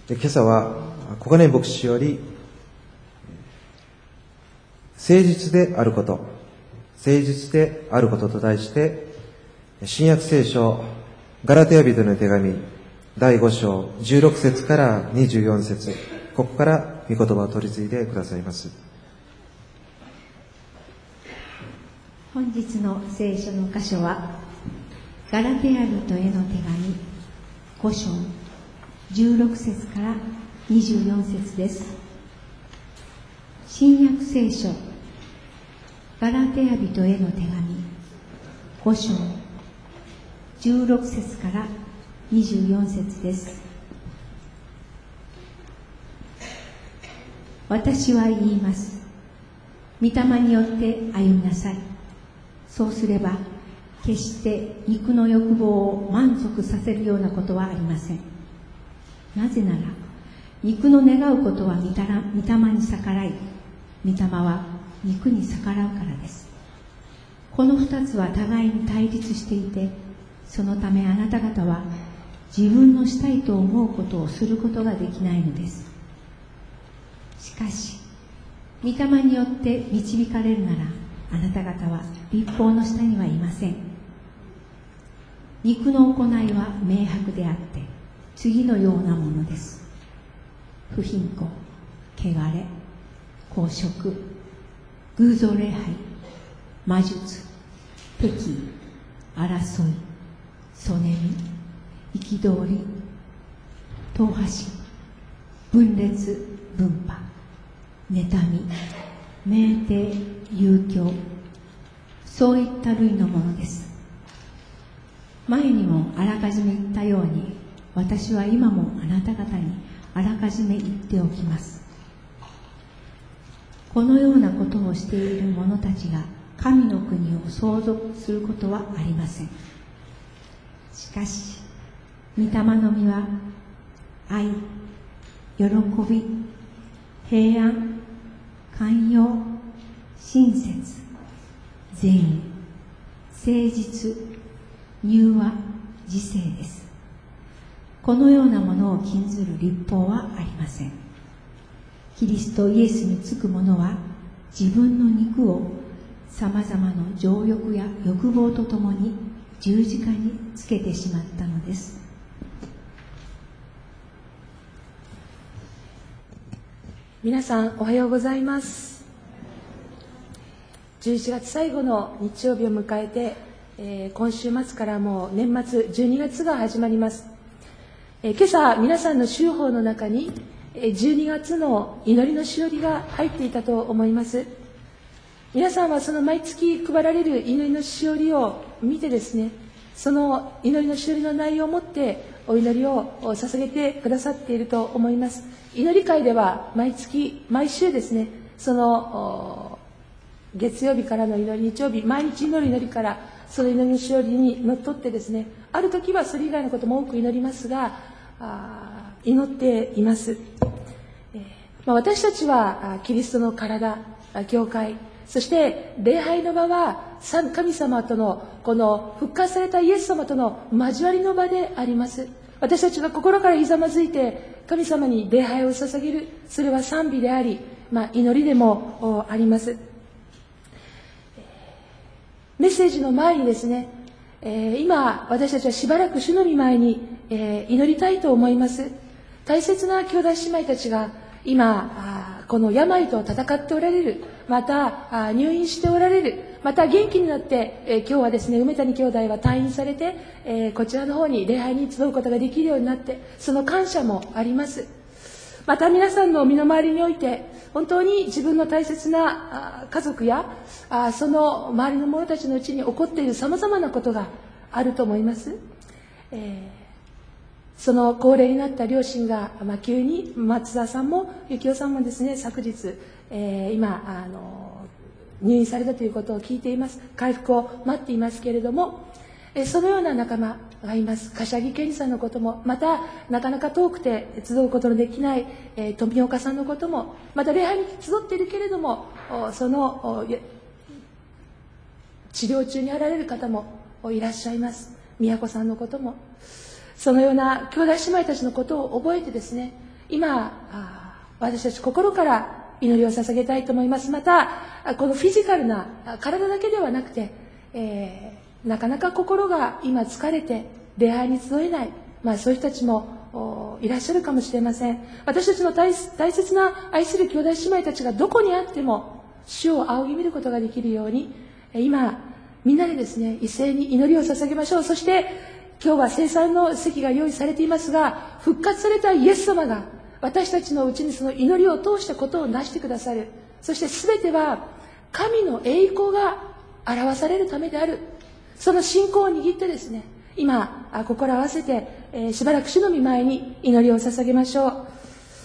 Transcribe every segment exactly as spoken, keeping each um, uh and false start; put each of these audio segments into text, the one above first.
今朝は小金牧師より誠実であること、誠実であることと題して、新約聖書ガラテヤ人の手紙だいご章じゅうろく節からにじゅうよん節、ここから御言葉を取り次いでくださいます。 本日の聖書の箇所はガラテヤ人への手紙ご章じゅうろく節からにじゅうよん節です。新約聖書ガラテヤ人への手紙ご章じゅうろく節からにじゅうよん節です。私は言います。御霊によって歩みなさい。そうすれば決して肉の欲望を満足させるようなことはありません。なぜなら肉の願うことは御霊に逆らい、御霊は肉に逆らうからです。この二つは互いに対立していて、そのためあなた方は自分のしたいと思うことをすることができないのです。しかし御霊によって導かれるなら、あなた方は律法の下にはいません。肉の行いは明白であって次のようなものです。不貧困、汚れ、公職、偶像礼拝、魔術、敵意、争い、そねみ、憤り、党派心、分裂、分派、妬み、酩酊、遊興、そういった類のものです。前にもあらかじめ言ったように、私は今もあなた方にあらかじめ言っておきます。このようなことをしている者たちが神の国を相続することはありません。しかし御霊の実は愛、喜び、平安、寛容、親切、善意、誠実、柔和、自制です。このようなものを禁ずる律法はありません。キリストイエスにつく者は自分の肉をさまざまな情欲や欲望とともに十字架につけてしまったのです。 皆さんおはようございます。じゅういちがつ最後の日曜日を迎えて、えー、今週末からもう年末じゅうにがつが始まります。えー、今朝皆さんの週報の中にじゅうにがつの祈りのしおりが入っていたと思います。皆さんはその毎月配られる祈りのしおりを見てですね、その祈りのしおりの内容をもってお祈りを捧げてくださっていると思います。祈り会では毎月毎週ですね、その月曜日からの祈り、日曜日毎日祈る祈りからその祈りのしおりにのっとってですね、ある時はそれ以外のことも多く祈りますが、あ祈っています。えーまあ、私たちはキリストの体、教会、そして礼拝の場は神様とのこの復活されたイエス様との交わりの場であります。私たちが心からひざまずいて神様に礼拝を捧げる、それは賛美であり、まあ、祈りでもあります。メッセージの前にですね、えー、今私たちはしばらく主の御前に、えー、祈りたいと思います。大切な兄弟姉妹たちが今この病と戦っておられる、また入院しておられる、また元気になって、えー、今日はですね梅谷兄弟は退院されて、えー、こちらの方に礼拝に集うことができるようになって、その感謝もあります。また皆さんの身の回りにおいて本当に自分の大切な家族やその周りの者たちのうちに起こっているさまざまなことがあると思います。えーその高齢になった両親が、まあ、急に松田さんも幸男さんもですね、昨日、えー、今あの入院されたということを聞いています。回復を待っていますけれども、えー、そのような仲間がいます。柏木健二さんのことも、またなかなか遠くて集うことのできない、えー、富岡さんのことも、また礼拝に集っているけれどもその治療中にあられる方もいらっしゃいます。宮子さんのことも、そのような兄弟姉妹たちのことを覚えてですね、 今、私たち心から祈りを捧げたいと思います。また、このフィジカルな体だけではなくて、えー、なかなか心が今疲れて礼拝に集えない、まあ、そういう人たちもいらっしゃるかもしれません。私たちの 大, 大切な愛する兄弟姉妹たちがどこにあっても主を仰ぎ見ることができるように、今みんなでですね、一斉に祈りを捧げましょう。そして今日は聖餐の席が用意されていますが、復活されたイエス様が私たちのうちにその祈りを通してことをなしてくださる。そして全ては神の栄光が表されるためである。その信仰を握ってですね、今心合わせて、えー、しばらく主の御前に祈りを捧げましょう。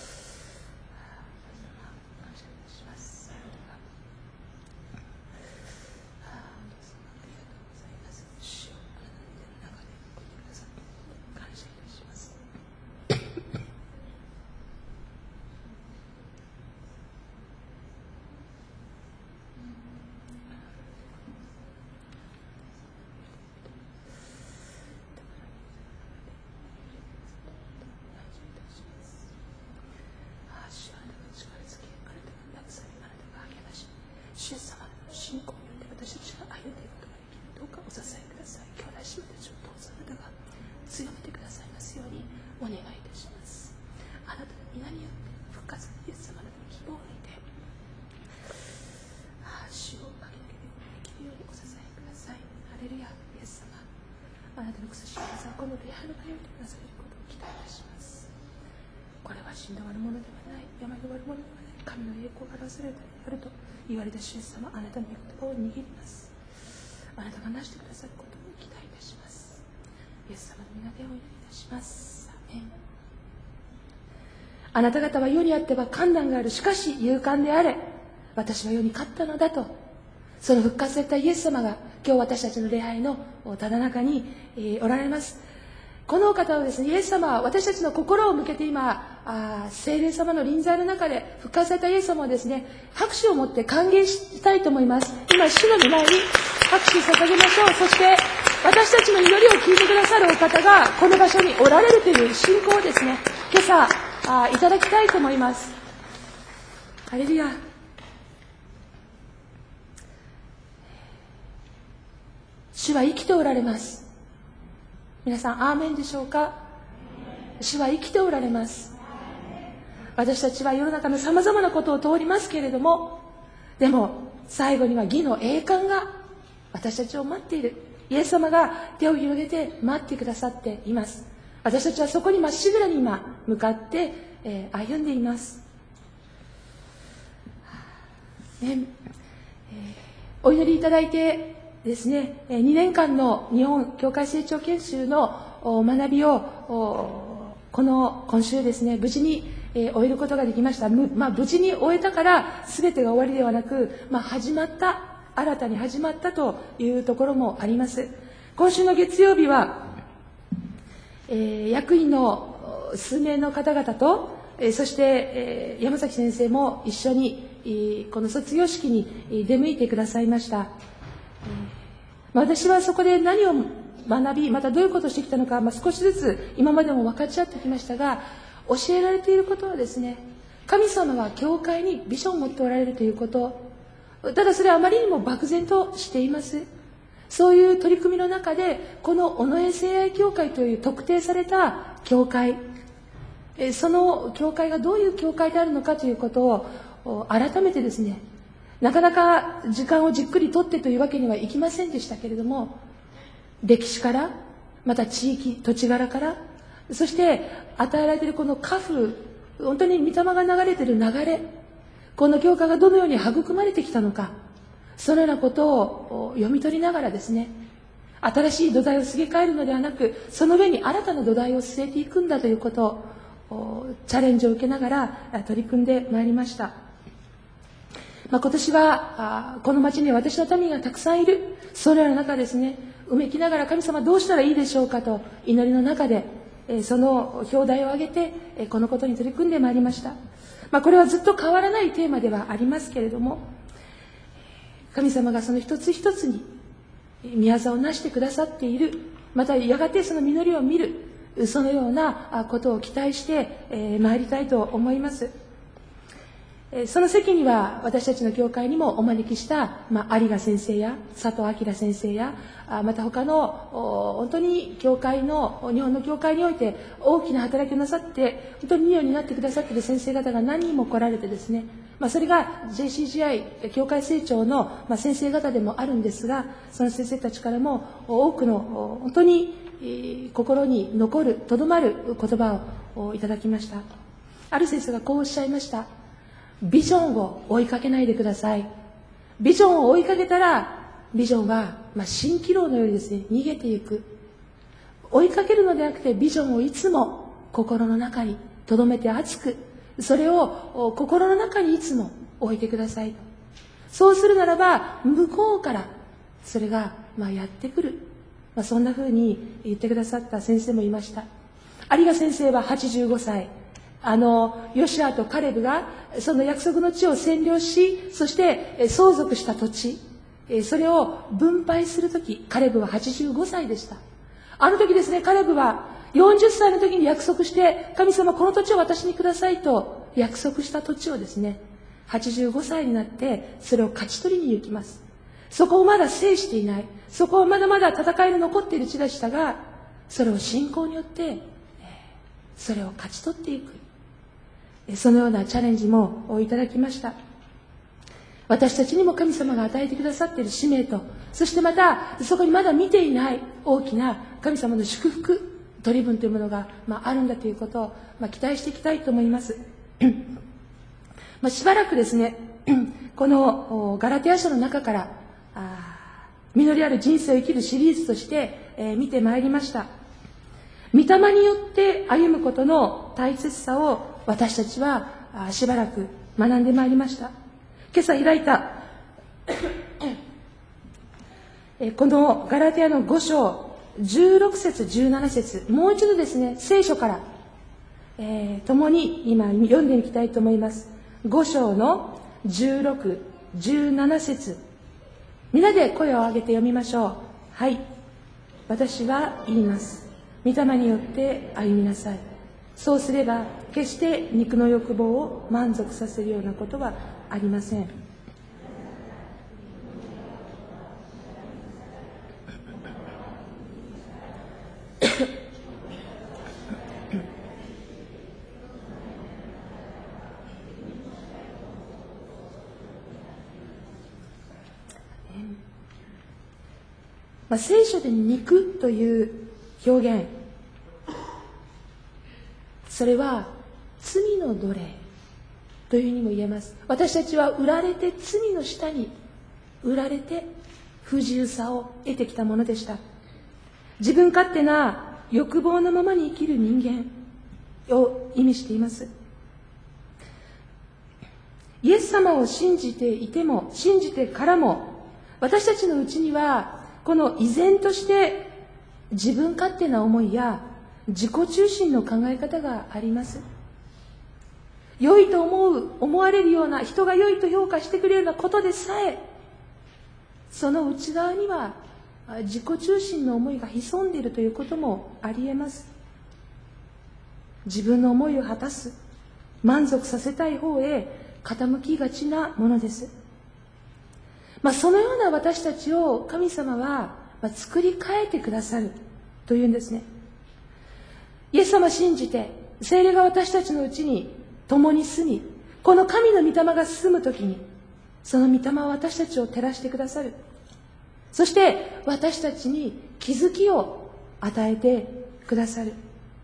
主様の信仰によって私たちが歩んでいくことができる。どうかお支えください。兄弟姉妹たちをどうぞあなたが強めてくださいますようにお願いいたします。あなたの皆によって復活のイエス様の希望を得て、主を挙げてできるようにお支えください。ハレルヤ。イエス様、あなたの薬師技をこの礼拝の場においてくだされることを期待いたします。これは死んで終わるものではない、病で終わるものではない、神の栄光が表されるためであると言われた主イエス様、あなたの御言葉を握ります。あなたがなしてくださることを期待いたします。イエス様の皆でお祈りいたします。アメン。あなた方は世にあっては困難がある、しかし勇敢であれ、私は世に勝ったのだと、その復活されたイエス様が今日私たちの礼拝のただ中に、えー、おられます。この方はですね、イエス様は私たちの心を向けて今、あ聖霊様の臨在の中で復活されたイエス様をですね、拍手を持って歓迎したいと思います。今、主の御前に拍手を捧げましょう。そして私たちの祈りを聞いてくださるお方がこの場所におられるという信仰をですね、今朝あいただきたいと思います。ハレルヤ。主は生きておられます。皆さん、アーメンでしょうか。主は生きておられます。私たちは世の中のさまざまなことを通りますけれども、でも最後には義の栄冠が私たちを待っている。イエス様が手を広げて待ってくださっています。私たちはそこにまっしぐらに今向かって、えー、歩んでいます、ねえー、お祈りいただいてですね、にねんかんの日本教会成長研修の学びをこの今週ですね、無事に終えることができました。まあ、無事に終えたから全てが終わりではなく、まあ、始まった新たに始まったというところもあります。今週の月曜日は、えー、役員の数名の方々と、えー、そして、えー、山崎先生も一緒に、えー、この卒業式に出向いてくださいました。私はそこで何を学び、またどういうことをしてきたのか、まあ、少しずつ今までも分かち合ってきましたが、教えられていることはですね、神様は教会にビジョンを持っておられるということ。ただそれはあまりにも漠然としています。そういう取り組みの中で、この尾上聖愛教会という特定された教会、その教会がどういう教会であるのかということを改めてですね、なかなか時間をじっくりとってというわけにはいきませんでしたけれども、歴史から、また地域、土地柄から、そして与えられているこの家風、本当に御霊が流れている流れ、この教会がどのように育まれてきたのか、そのようなことを読み取りながらですね、新しい土台をすげ替えるのではなく、その上に新たな土台を据えていくんだということをチャレンジを受けながら取り組んでまいりました。まあ、今年はこの町には私の民がたくさんいる。そのような中ですね、うめきながら神様どうしたらいいでしょうかと祈りの中でその表題を挙げてこのことに取り組んでまいりました。まあ、これはずっと変わらないテーマではありますけれども、神様がその一つ一つに御業をなしてくださっている。またやがてその実りを見る。 そのようなことを期待してまいりたいと思います。その席には私たちの教会にもお招きした、まあ、有賀先生や佐藤明先生やまた他の本当に教会の日本の教会において大きな働きをなさって本当にいいようになってくださっている先生方が何人も来られてですね、まあ、それが ジェイシージーアイ 教会成長の先生方でもあるんですが、その先生たちからも多くの本当に心に残るとどまる言葉をいただきました。ある先生がこうおっしゃいました。ビジョンを追いかけないでください。ビジョンを追いかけたら、ビジョンは、まあ、蜃気楼のようにですね、逃げていく。追いかけるのではなくて、ビジョンをいつも心の中に留めて熱く、それを心の中にいつも置いてください。そうするならば、向こうからそれが、まあ、やってくる。まあ、そんな風に言ってくださった先生もいました。有賀先生ははちじゅうごさい。あのヨシュアとカレブがその約束の地を占領し、そして相続した土地、それを分配するとき、カレブははちじゅうごさいでした。あの時ですね、カレブはよんじゅっさいの時に約束して、神様この土地を私にくださいと約束した土地をですね、はちじゅうごさいになってそれを勝ち取りに行きます。そこをまだ制していない、そこはまだまだ戦いの残っている地でしたが、それを信仰によってそれを勝ち取っていく、そのようなチャレンジもいただきました。私たちにも神様が与えてくださっている使命と、そしてまたそこにまだ見ていない大きな神様の祝福取り分というものが、まあ、あるんだということを、まあ、期待していきたいと思います。まあ、しばらくですね、このガラテヤ書の中からあ実りある人生を生きるシリーズとして、えー、見てまいりました。御霊によって歩むことの大切さを私たちはしばらく学んでまいりました。今朝開いたこのガラテヤのご章じゅうろく節じゅうなな節、もう一度ですね、聖書から、えー、共に今読んでいきたいと思います。ご章のじゅうろく、じゅうなな節、みんなで声を上げて読みましょう。はい。私は言います。御霊によって歩みなさい。そうすれば決して肉の欲望を満足させるようなことはありません。まあ、聖書で肉という表現、それは罪の奴隷というふうにも言えます。私たちは売られて、罪の下に売られて不自由さを得てきたものでした。自分勝手な欲望のままに生きる人間を意味しています。イエス様を信じていても、信じてからも、私たちのうちにはこの依然として自分勝手な思いや自己中心の考え方があります。良いと思う、思われるような、人が良いと評価してくれるようなことでさえ、その内側には自己中心の思いが潜んでいるということもありえます。自分の思いを果たす、満足させたい方へ傾きがちなものです。まあ、そのような私たちを神様は作り変えてくださるというんですね。イエス様を信じて、聖霊が私たちのうちに共に住み、この神の御霊が住むときに、その御霊は私たちを照らしてくださる。そして私たちに気づきを与えてくださる。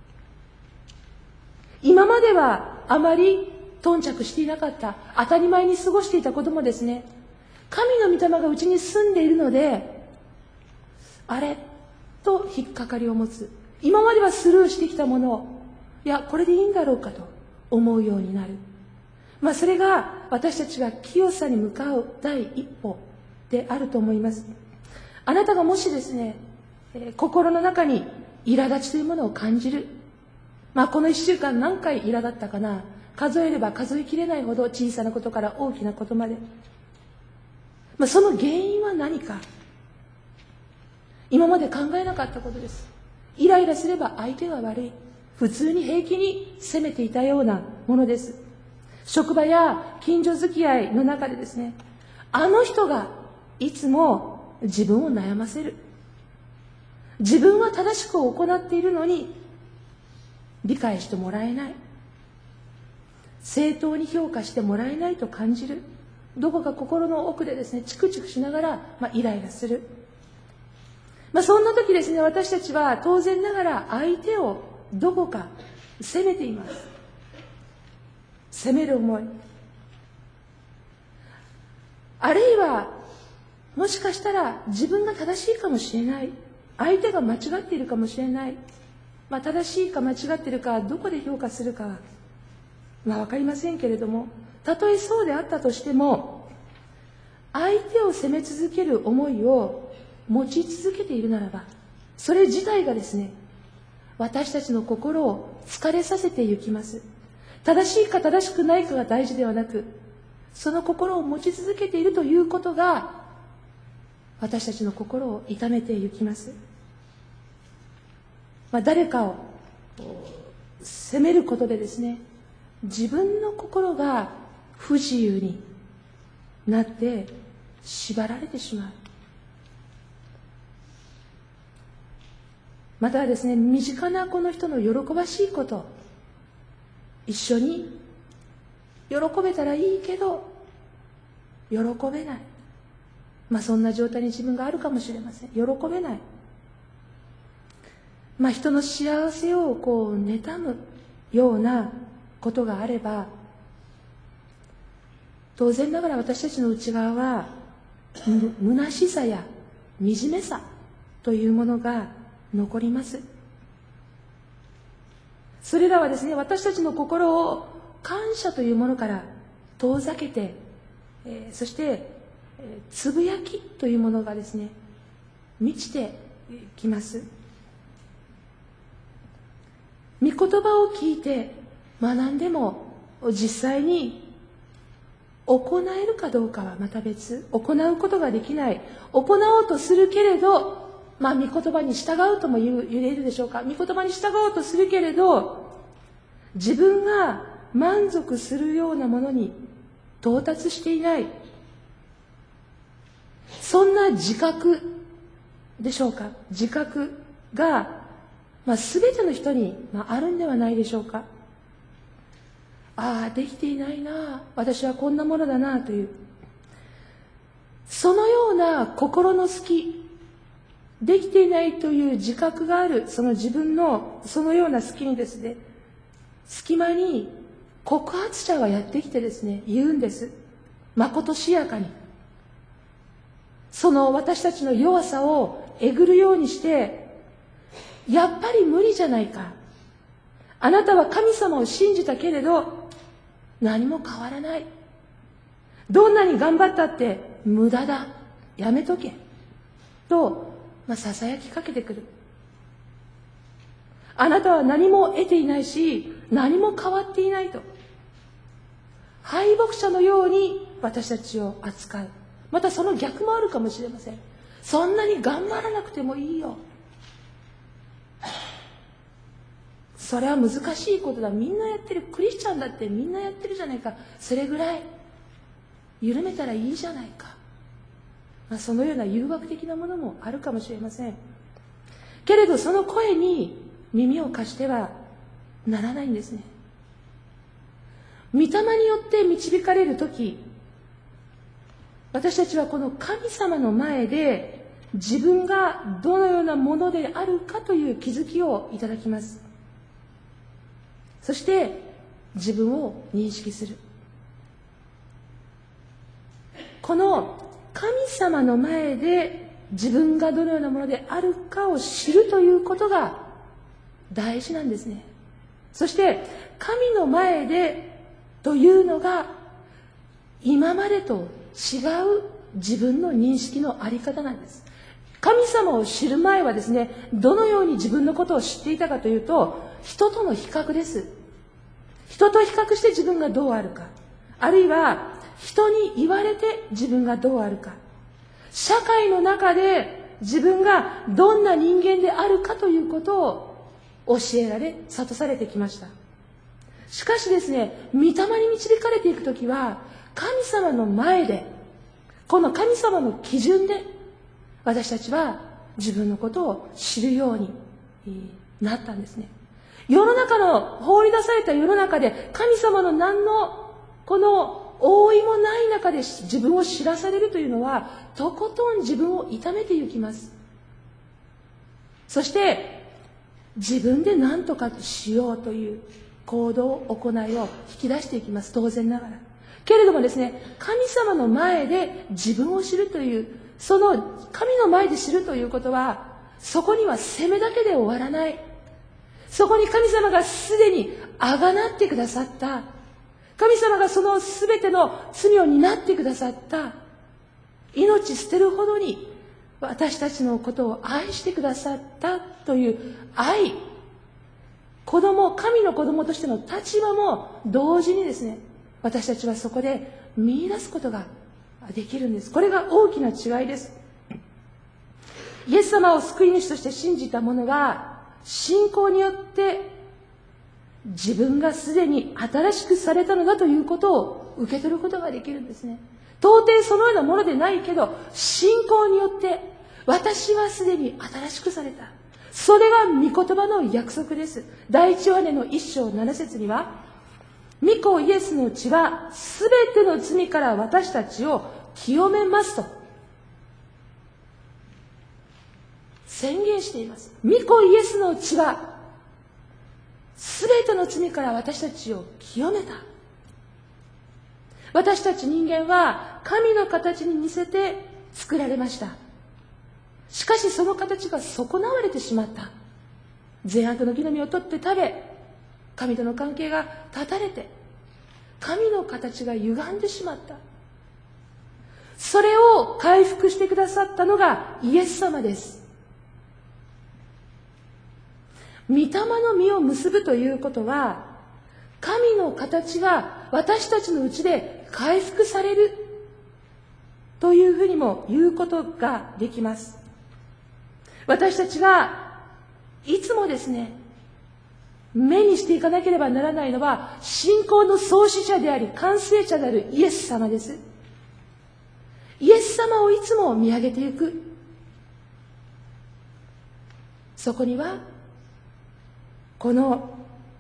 今まではあまり頓着していなかった、当たり前に過ごしていたこともですね、神の御霊がうちに住んでいるので、あれと引っかかりを持つ。今まではスルーしてきたものを、いや、これでいいんだろうかと思うようになる。まあ、それが私たちが清さに向かう第一歩であると思います。あなたがもしですね、えー、心の中に苛立ちというものを感じる。まあ、この一週間何回苛立ったかな。数えれば数えきれないほど小さなことから大きなことまで。まあ、その原因は何か。今まで考えなかったことです。 イライラすれば相手が悪い。普通に平気に責めていたようなものです。職場や近所付き合いの中でですね、あの人がいつも自分を悩ませる。自分は正しく行っているのに理解してもらえない。正当に評価してもらえないと感じる。どこか心の奥でですね、チクチクしながら、まあ、イライラする。まあ、そんな時ですね、私たちは当然ながら相手をどこか責めています。責める思い。あるいは、もしかしたら自分が正しいかもしれない。相手が間違っているかもしれない。まあ、正しいか間違っているか、どこで評価するかは、まあ、わかりませんけれども、たとえそうであったとしても、相手を責め続ける思いを持ち続けているならば、それ自体がですね、私たちの心を疲れさせていきます。正しいか正しくないかが大事ではなく、その心を持ち続けているということが、私たちの心を痛めていきます。まあ、誰かを責めることでですね、自分の心が不自由になって縛られてしまう。またはですね、身近なこの人の喜ばしいこと、一緒に喜べたらいいけど喜べない、まあそんな状態に自分があるかもしれません。喜べない、まあ人の幸せをこう妬むようなことがあれば、当然ながら私たちの内側はむ虚しさや惨めさというものが残ります。それらはですね、私たちの心を感謝というものから遠ざけて、えー、そして、えー、つぶやきというものがですね、満ちてきます。御言葉を聞いて学んでも実際に行えるかどうかはまた別。行うことができない。行おうとするけれど、まあ、御言葉に従うとも言う、言えるでしょうか。御言葉に従おうとするけれど、自分が満足するようなものに到達していない。そんな自覚でしょうか。自覚が、まあ、全ての人に、まあ、あるんではないでしょうか。ああ、できていないな、私はこんなものだなという、そのような心の隙、できていないという自覚がある、その自分のそのような隙にですね、隙間に告発者がやってきてですね、言うんです。まことしやかに。その私たちの弱さをえぐるようにして、やっぱり無理じゃないか。あなたは神様を信じたけれど、何も変わらない。どんなに頑張ったって無駄だ。やめとけ。と、まあ、囁きかけてくる。あなたは何も得ていないし、何も変わっていないと。敗北者のように私たちを扱う。またその逆もあるかもしれません。そんなに頑張らなくてもいいよ。それは難しいことだ。みんなやってる。クリスチャンだってみんなやってるじゃないか。それぐらい緩めたらいいじゃないか。まあ、そのような誘惑的なものもあるかもしれません。けれどその声に耳を貸してはならないんですね。御霊によって導かれるとき、私たちはこの神様の前で自分がどのようなものであるかという気づきをいただきます。そして自分を認識する。この神様の前で自分がどのようなものであるかを知るということが大事なんですね。そして神の前でというのが今までと違う自分の認識のあり方なんです。神様を知る前はですね、どのように自分のことを知っていたかというと、人との比較です。人と比較して自分がどうあるか、あるいは人に言われて自分がどうあるか、社会の中で自分がどんな人間であるかということを教えられ、諭されてきました。しかしですね、御霊に導かれていくときは、神様の前で、この神様の基準で、私たちは自分のことを知るようになったんですね。世の中の、放り出された世の中で、神様の何の、この覆いもない中で自分を知らされるというのは、とことん自分を痛めていきます。そして、自分で何とかしようという行動、行いを引き出していきます。当然ながら。けれどもですね、神様の前で自分を知るという、その神の前で知るということは、そこには責めだけで終わらない。そこに神様がすでにあがなってくださった。神様がそのすべての罪を担ってくださった。命捨てるほどに私たちのことを愛してくださったという愛。子供、神の子供としての立場も同時にですね、私たちはそこで見出すことができるんです。これが大きな違いです。イエス様を救い主として信じた者は、信仰によって自分がすでに新しくされたのだということを受け取ることができるんですね。到底そのようなものでないけど、信仰によって私はすでに新しくされた。それが御言葉の約束です。第一ヨハネの一章七節には、御子イエスの血はすべての罪から私たちを清めますと宣言しています。御子イエスの血はすべての罪から私たちを清めた。私たち人間は神の形に似せて作られました。しかしその形が損なわれてしまった。善悪の木の実を取って食べ、神との関係が断たれて、神の形が歪んでしまった。それを回復してくださったのがイエス様です。御霊の実を結ぶということは、神の形が私たちのうちで回復されるというふうにも言うことができます。私たちがいつもですね、目にしていかなければならないのは、信仰の創始者であり完成者であるイエス様です。イエス様をいつも見上げていく。そこにはこの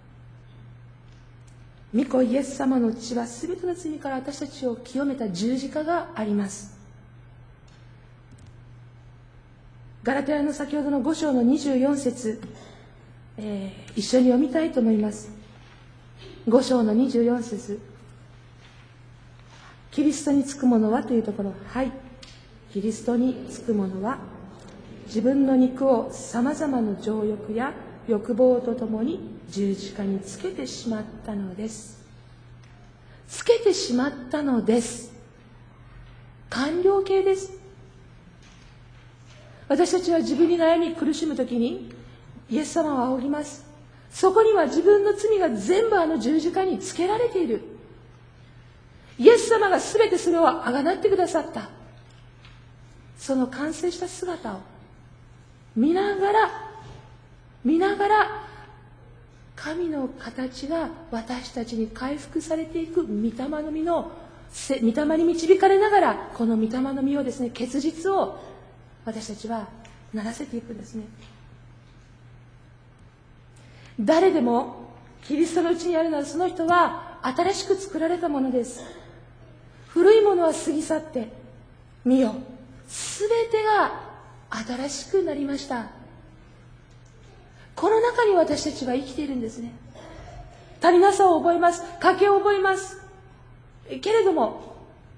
御子イエス様の血はすべての罪から私たちを清めた十字架があります。ガラテヤの先ほどのご章のにじゅうよん節、えー、一緒に読みたいと思います。ご章のにじゅうよん節、キリストにつくものはというところ、はい、キリストにつくものは自分の肉をさまざまな情欲や欲望とともに十字架につけてしまったのです。つけてしまったのです。完了形です。私たちは自分に悩み苦しむときにイエス様を仰ぎます。そこには自分の罪が全部あの十字架につけられている。イエス様が全てそれをあがなってくださった。その完成した姿を見ながら見ながら神の形が私たちに回復されていく御霊の実の御霊に導かれながら、この御霊の実をですね、結実を私たちはならせていくんですね。誰でもキリストのうちにあるなら、その人は新しく作られたものです。古いものは過ぎ去って見よ、すべてが新しくなりました。この中に私たちは生きているんですね。足りなさを覚えます。欠けを覚えます。けれども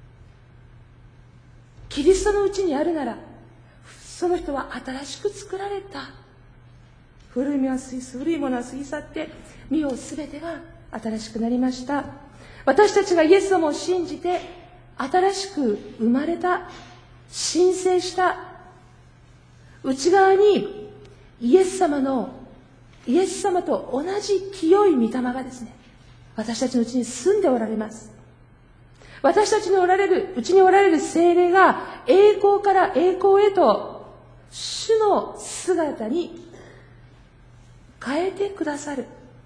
キリストのうちにあるなら、その人は新しく作られた。古いものは過ぎ、古いものは過ぎ去って身をすべてが新しくなりました。私たちがイエス様を信じて新しく生まれた、神聖した内側にイエス様のイエス様と同じ清い御霊がですね、私たちのうちに住んでおられます。私たちにおられる、うちにおられる聖霊が栄光から栄光へと主の姿に変えてくださる。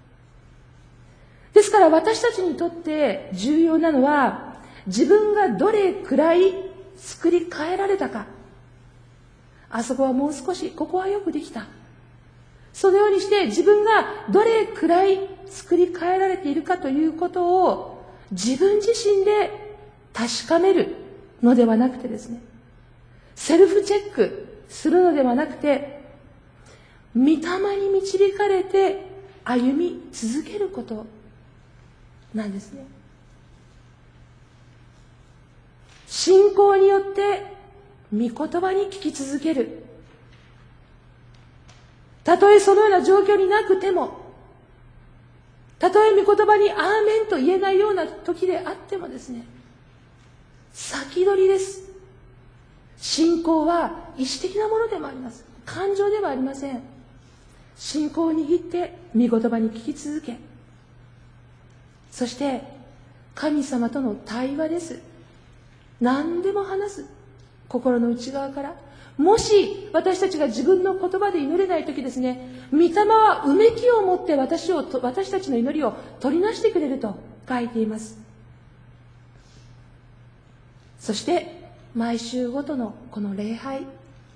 ですから私たちにとって重要なのは、自分がどれくらい作り変えられたか。あそこはもう少し、ここはよくできた。そのようにして自分がどれくらい作り変えられているかということを自分自身で確かめるのではなくてですね、セルフチェックするのではなくて、御霊に導かれて歩み続けることなんですね。信仰によって御言葉に聞き続ける。たとえそのような状況になくても、たとえ御言葉にアーメンと言えないような時であってもですね、先取りです。信仰は意志的なものでもあります。感情ではありません。信仰を握って御言葉に聞き続け、そして神様との対話です。何でも話す。心の内側から。もし私たちが自分の言葉で祈れないときですね、御霊はうめきを持って私を、私たちの祈りを取りなしてくれると書いています。そして毎週ごとのこの礼拝、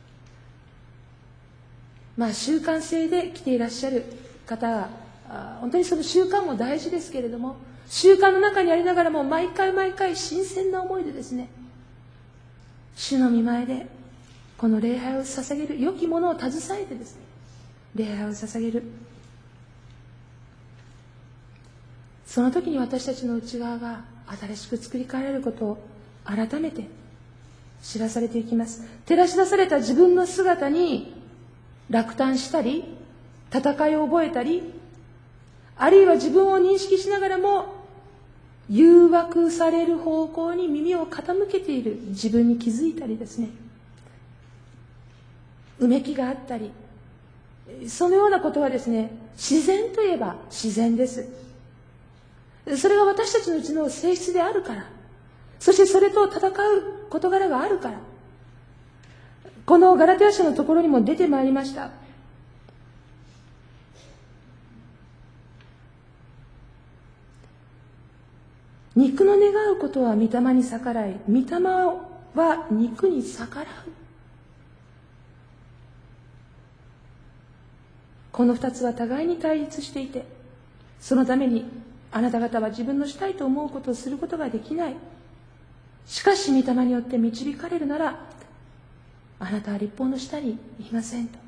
まあ習慣性で来ていらっしゃる方は本当にその習慣も大事ですけれども、習慣の中にありながらも毎回毎回新鮮な思いでですね、主の御前でこの礼拝を捧げる、良きものを携えてですね、礼拝を捧げる。その時に私たちの内側が新しく作り変えられることを改めて知らされていきます。照らし出された自分の姿に落胆したり、戦いを覚えたり、あるいは自分を認識しながらも誘惑される方向に耳を傾けている自分に気づいたりですね、うめきがあったり、そのようなことはですね、自然といえば自然です。それが私たちのうちの性質であるから、そしてそれと戦う事柄があるから、このガラテヤ書のところにも出てまいりました。肉の願うことは御霊に逆らい、御霊は肉に逆らう。この二つは互いに対立していて、そのためにあなた方は自分のしたいと思うことをすることができない。しかし御霊によって導かれるなら、あなたは律法の下にいませんと。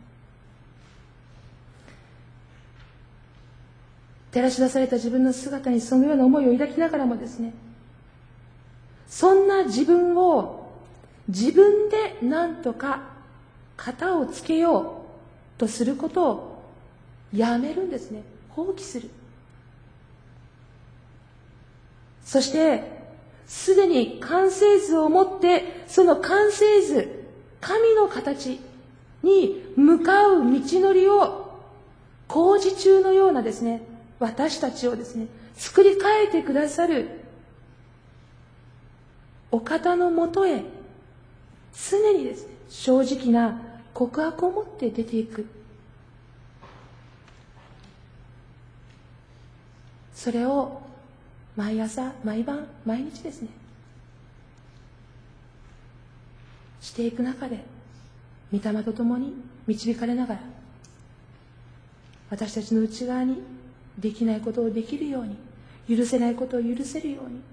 照らし出された自分の姿にそのような思いを抱きながらもですね、そんな自分を自分で何とか型をつけようとすることをやめるんですね。放棄する。そしてすでに完成図を持って、その完成図、神の形に向かう道のりを工事中のようなですね、私たちをですね、作り変えてくださるお方のもとへ、常にですね、正直な告白を持って出ていく。それを毎朝、毎晩、毎日ですね、していく中で、御霊と共に導かれながら、私たちの内側にできないことをできるように、許せないことを許せるように、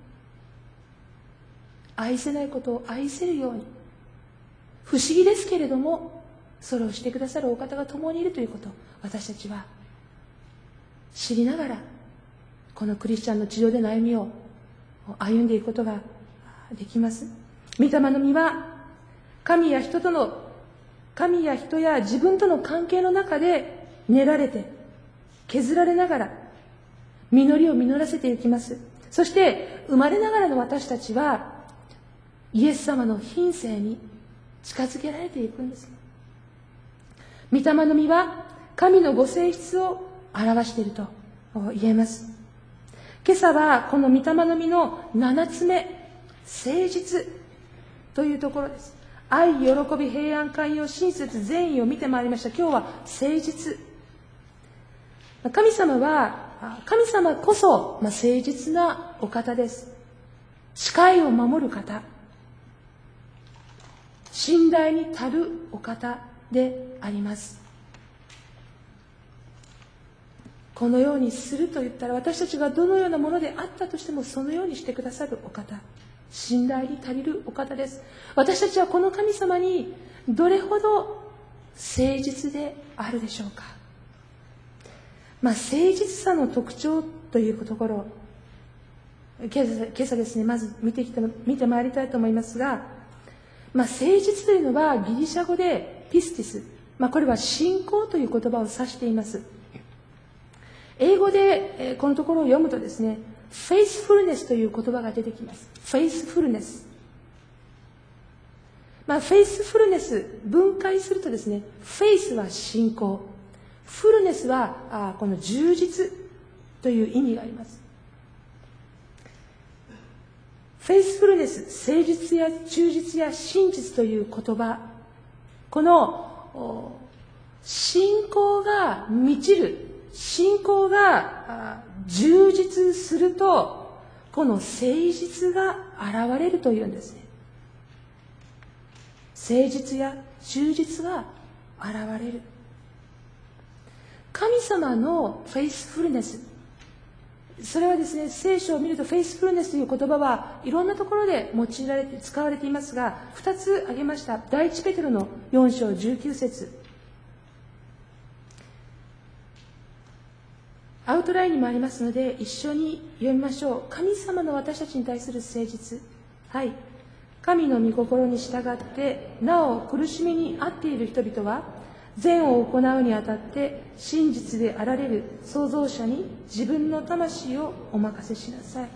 愛せないことを愛せるように、不思議ですけれども、それをしてくださるお方が共にいるということを、私たちは知りながら、このクリスチャンの地上での歩みを歩んでいくことができます。御霊の実は、神や人との、神や人や自分との関係の中で練られて、削られながら、実りを実らせていきます。そして、生まれながらの私たちは、イエス様の品性に近づけられていくんです。御霊の実は、神のご性質を表していると言えます。今朝はこの御霊の実の七つ目、誠実というところです。 愛、喜び、平安、寛容、親切、善意を見てまいりました。今日は誠実。神様は、神様こそ、まあ、誠実なお方です。誓いを守る方。信頼に足るお方であります。このようにすると言ったら、私たちがどのようなものであったとしても、そのようにしてくださるお方。信頼に足りるお方です。私たちはこの神様にどれほど誠実であるでしょうか。まあ、誠実さの特徴というところ、今朝、今朝ですね、まず見てきて、見てまいりたいと思いますが、まあ、誠実というのはギリシャ語でピスティス、まあ、これは信仰という言葉を指しています。英語でこのところを読むとですね、faithfulness という言葉が出てきます。faithfulness。まあ、faithfulness、分解するとですね、faith は信仰、fulness はあこの充実という意味があります。faithfulness、誠実や忠実や真実という言葉、この信仰が満ちる、信仰が充実すると、この誠実が現れるというんですね。誠実や忠実が現れる。神様のフェイスフルネス、それはですね、聖書を見るとフェイスフルネスという言葉はいろんなところで用いられて使われていますが、二つ挙げました。第一ペテロのよん章じゅうきゅう節、アウトラインにもありますので一緒に読みましょう。神様の私たちに対する誠実。はい。神の御心に従ってなお苦しみに遭っている人々は、善を行うにあたって真実であられる創造者に自分の魂をお任せしなさい。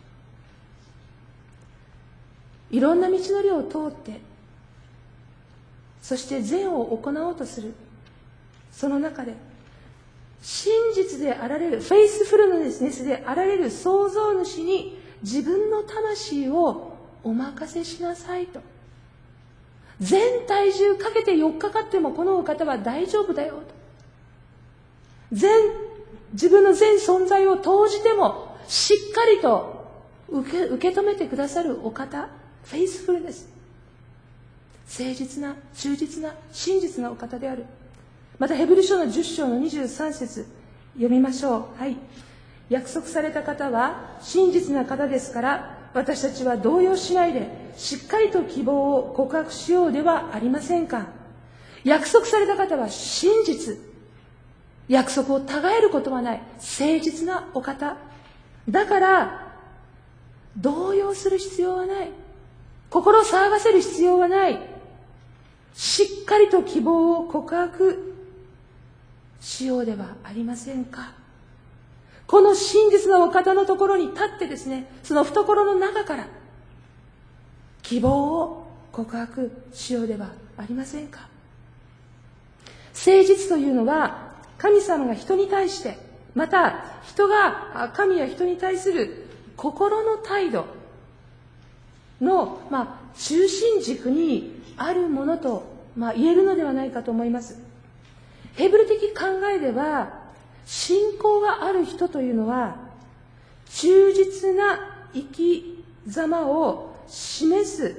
いろんな道のりを通って、そして善を行おうとする。その中で真実であられる、フェイスフルネスであられる創造主に自分の魂をお任せしなさいと。全体重かけてよっかかってもこのお方は大丈夫だよと。全、自分の全存在を投じてもしっかりと受け、受け止めてくださるお方、フェイスフルネス。誠実な、忠実な、真実なお方である。またヘブル書のじゅっ章のにじゅうさん節読みましょう。はい。約束された方は真実な方ですから、私たちは動揺しないでしっかりと希望を告白しようではありませんか。約束された方は真実。約束をたがえることはない。誠実なお方。だから、動揺する必要はない。心を騒がせる必要はない。しっかりと希望を告白しようではありませんか。この真実なお方のところに立ってですね、その懐の中から希望を告白しようではありませんか。誠実というのは神様が人に対して、また人が神や人に対する心の態度の、まあ、中心軸にあるものと、まあ、言えるのではないかと思います。ヘブル的考えでは、信仰がある人というのは忠実な生き様を示す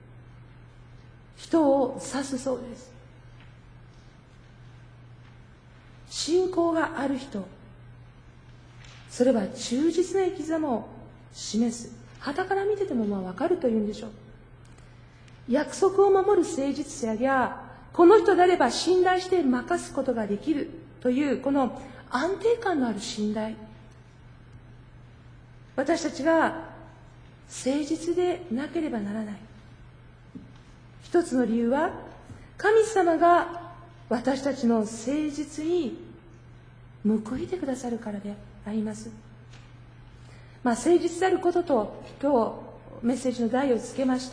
人を指すそうです。信仰がある人、それは忠実な生き様を示す。傍から見ててもまあ分かるというんでしょう。約束を守る誠実さや、この人であれば信頼して任すことができるというこの安定感のある信頼。私たちが誠実でなければならない一つの理由は、神様が私たちの誠実に報いてくださるからであります。まあ、誠実であることと今日メッセージの題をつけました。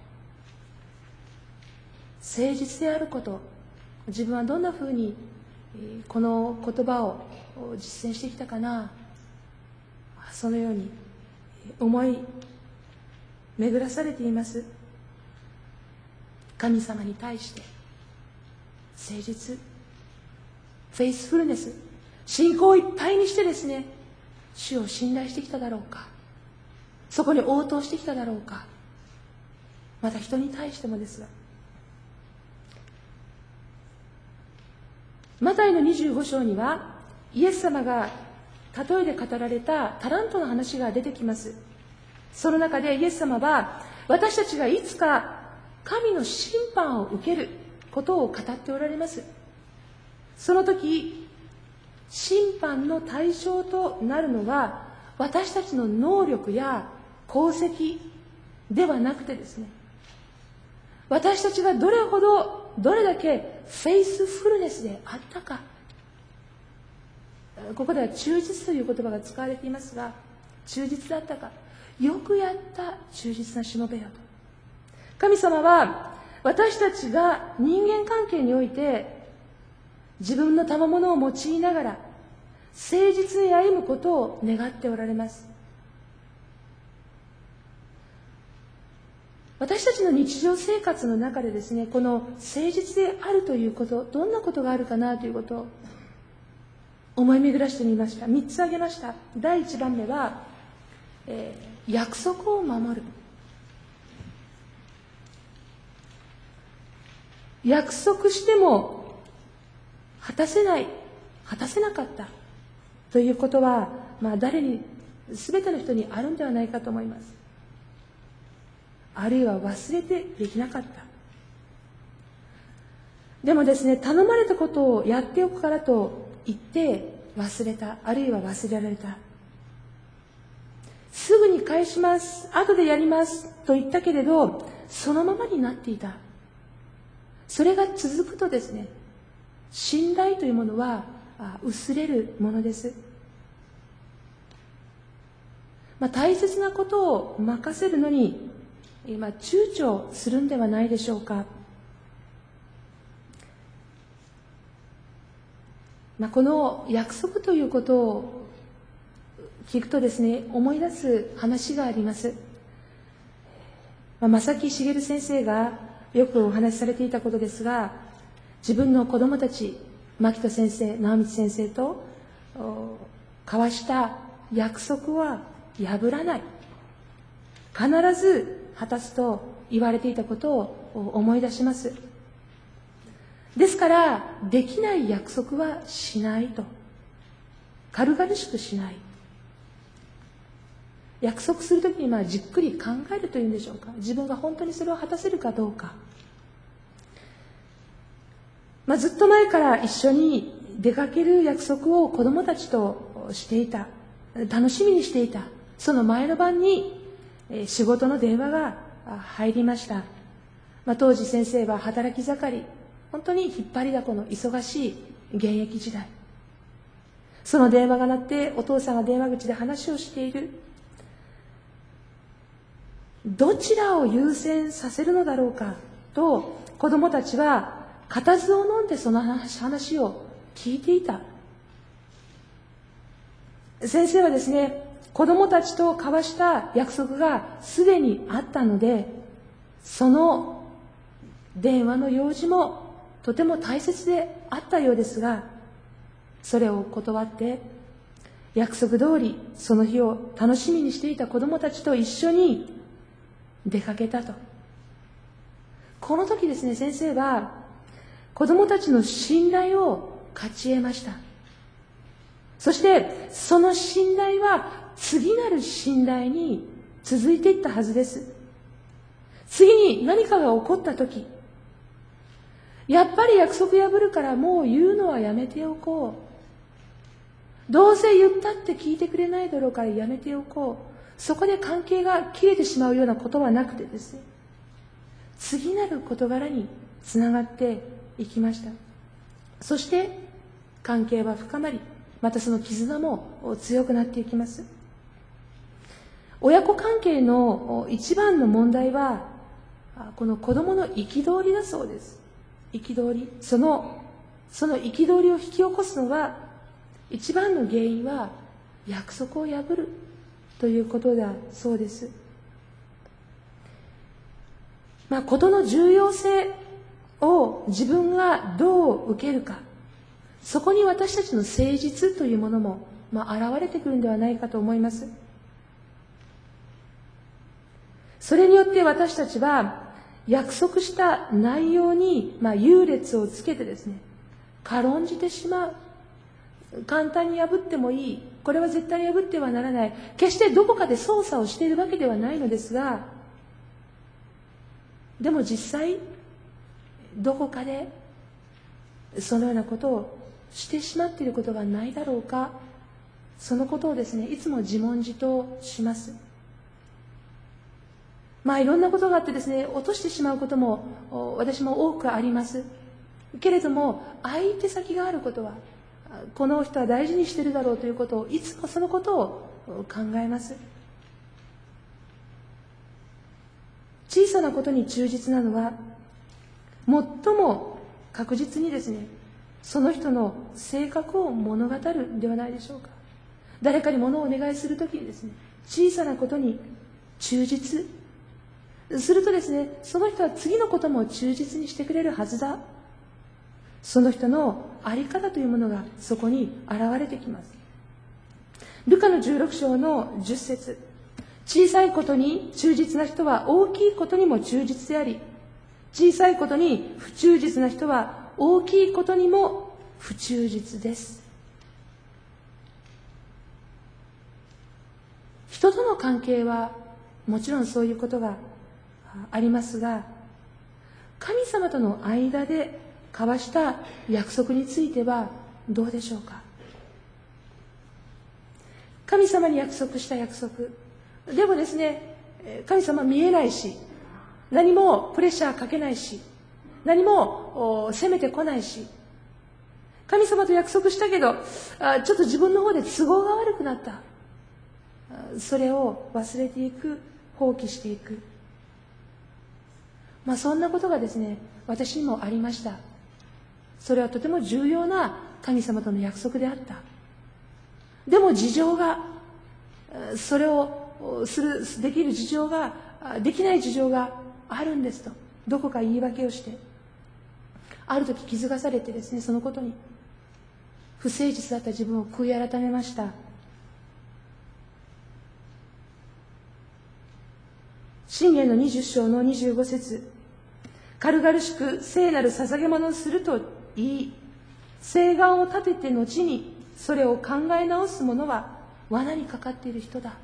誠実であること、自分はどんなふうにこの言葉を実践してきたかな。そのように思い巡らされています。 神様に対して誠実、フェイスフルネス、信仰をいっぱいにしてですね、主を信頼してきただろうか、そこに応答してきただろうか。また人に対してもですが、マタイのにじゅうご章にはイエス様が例えで語られたタラントの話が出てきます。その中でイエス様は、私たちがいつか神の審判を受けることを語っておられます。その時、審判の対象となるのは私たちの能力や功績ではなくてですね、私たちがどれほどどれだけフェイスフルネスであったか。ここでは忠実という言葉が使われていますが、忠実だったか、よくやった忠実なしもべよと。神様は私たちが人間関係において自分の賜物を用いながら誠実に歩むことを願っておられます。私たちの日常生活の中でですね、この誠実であるということ、どんなことがあるかなということを思い巡らしてみました。みっつ挙げました。だいいちばんめは、えー、約束を守る。約束しても果たせない、果たせなかったということは、まあ誰に、すべての人にあるんではないかと思います。あるいは忘れてできなかった。でもですね、頼まれたことをやっておくからと言って忘れた、あるいは忘れられた。すぐに返します、後でやりますと言ったけれど、そのままになっていた。それが続くとですね、信頼というものは薄れるものです。まあ、大切なことを任せるのに今躊躇するんではないでしょうか。まあ、この約束ということを聞くとですね、思い出す話があります。まあ、正木茂先生がよくお話しされていたことですが、自分の子供たち、牧人先生、直道先生と交わした約束は破らない、必ず果たすと言われていたことを思い出します。ですからできない約束はしないと、軽々しくしない。約束するときにまあじっくり考えるというんでしょうか、自分が本当にそれを果たせるかどうか。まあ、ずっと前から一緒に出かける約束を子供たちとしていた、楽しみにしていた。その前の晩に仕事の電話が入りました。まあ、当時先生は働き盛り、本当に引っ張りだこの忙しい現役時代。その電話が鳴ってお父さんが電話口で話をしている。どちらを優先させるのだろうかと子供たちは固唾を飲んでその話を聞いていた。先生はですね、子供たちと交わした約束がすでにあったので、その電話の用事もとても大切であったようですが、それを断って約束通りその日を楽しみにしていた子供たちと一緒に出かけたと。この時ですね、先生は子供たちの信頼を勝ち得ました。そしてその信頼は次なる信頼に続いていったはずです。次に何かが起こった時、やっぱり約束破るからもう言うのはやめておこう、どうせ言ったって聞いてくれないだろうからやめておこう、そこで関係が切れてしまうようなことはなくてですね、次なる事柄につながっていきました。そして関係は深まり、またその絆も強くなっていきます。親子関係の一番の問題はこの子供の憤りだそうです。憤り、そのその憤りを引き起こすのは、一番の原因は約束を破るということだそうです。 まあ、事の重要性を自分がどう受けるか、そこに私たちの誠実というものも、まあ、現れてくるんではないかと思います。それによって私たちは約束した内容に、まあ、優劣をつけてですね、軽んじてしまう。簡単に破ってもいい。これは絶対に破ってはならない。決してどこかで操作をしているわけではないのですが、でも実際、どこかでそのようなことをしてしまっていることがないだろうか、そのことをですね、いつも自問自答します。まあいろんなことがあってですね、落としてしまうことも私も多くあります。けれども、相手先があることは、この人は大事にしているだろうということを、いつもそのことを考えます。小さなことに忠実なのは、最も確実にですね、その人の性格を物語るんではないでしょうか。誰かに物をお願いするときにですね、小さなことに忠実するとですね、その人は次のことも忠実にしてくれるはずだ。その人の在り方というものがそこに現れてきます。ルカのじゅうろく章のじゅっ節、小さいことに忠実な人は大きいことにも忠実であり、小さいことに不忠実な人は大きいことにも不忠実です。人との関係はもちろんそういうことがありますが、神様との間で交わした約束についてはどうでしょうか。神様に約束した約束でもですね、神様見えないし、何もプレッシャーかけないし、何も責めてこないし、神様と約束したけどちょっと自分の方で都合が悪くなった、それを忘れていく、放棄していく、まあそんなことがですね、私にもありました。それはとても重要な神様との約束であった。でも事情が、それをする、できる事情が、できない事情があるんですと、どこか言い訳をして、ある時気づかされてですね、そのことに、不誠実だった自分を悔い改めました。箴言のにじゅっ章のにじゅうご節、軽々しく聖なる捧げ物をすると言い、誓願を立てて後にそれを考え直す者は罠にかかっている人だ。